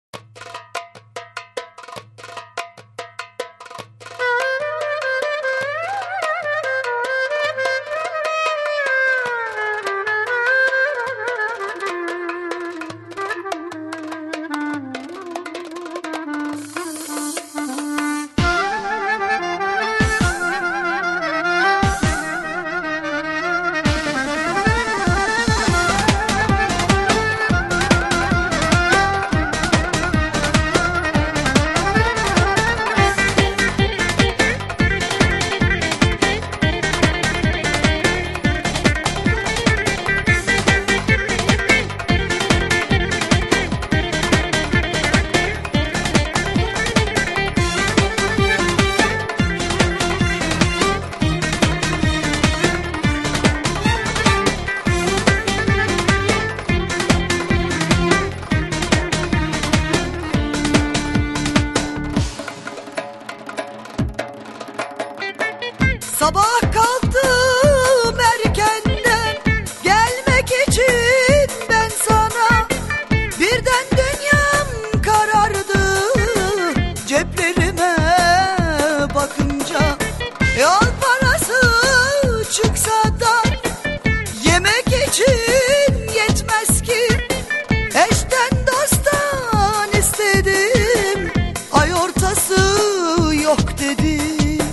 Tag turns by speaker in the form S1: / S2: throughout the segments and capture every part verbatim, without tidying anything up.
S1: Sabah kalktım erkenden gelmek için ben sana. Birden dünyam karardı ceplerime bakınca. Yol parası çıksa da yemek için yetmez ki. Eşten dosttan istedim, ay ortası yok dedi.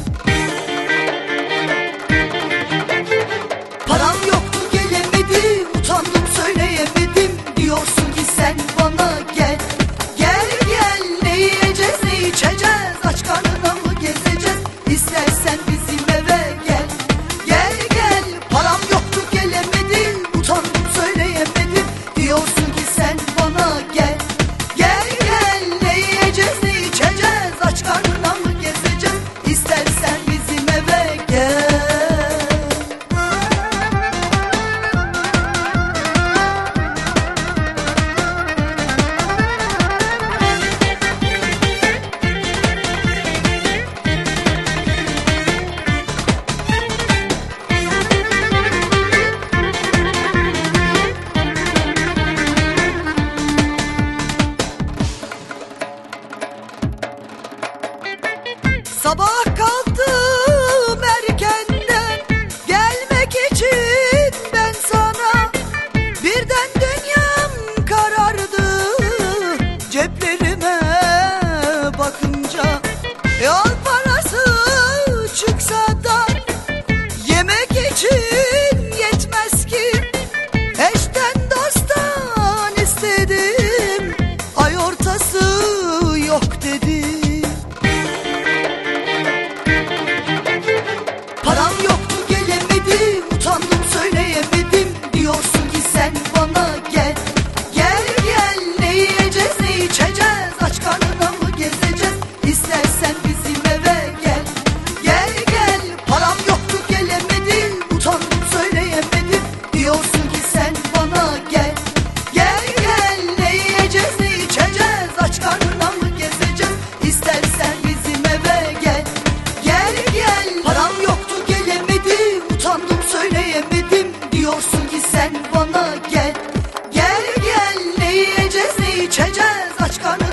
S1: Param yoktu gelemedim, utandım söyleyemedim. Diyorsun ki sen bana gel, gel gel. Ne yiyeceğiz ne içeceğiz, aç karnına mı gezeceğiz? İstersen bizim eve gel, gel gel. Param yoktu gelemedim, utandım söyleyemedim. Diyorsun ki sen bana gel, gel gel. Ne yiyeceğiz ne içeceğiz, aç karnına mı gezeceğiz? İstersen bizim eve gel. Sabah kalktım erkenden gelmek için ben sana. Birden dünyam karardı ceplerime bakınca. Yol parası çıksa da yemek için yetmez ki. Eşten dosttan istedim, ay ortası yok dedi. Param yoktu gelemedim, utandım söyleyemedim. Diyorsun ki sen bana gel, gel gel. Ne yiyeceğiz ne içeceğiz, aç karnına mı gezeceğiz? İstersen bizim eve gel, gel gel. Param yoktu gelemedim, utandım söyleyemedim. Diyorsun ki sen bana gel, gel gel. Ne yiyeceğiz ne içeceğiz, aç karnına mı gezeceğiz? İstersen bizim eve gel, gel gel. Param yoktu gelemedim, utandım söyleyemedim. Diyorsun ki sen bana gel, gel gel. Ne yiyeceğiz ne içeceğiz, aç karnına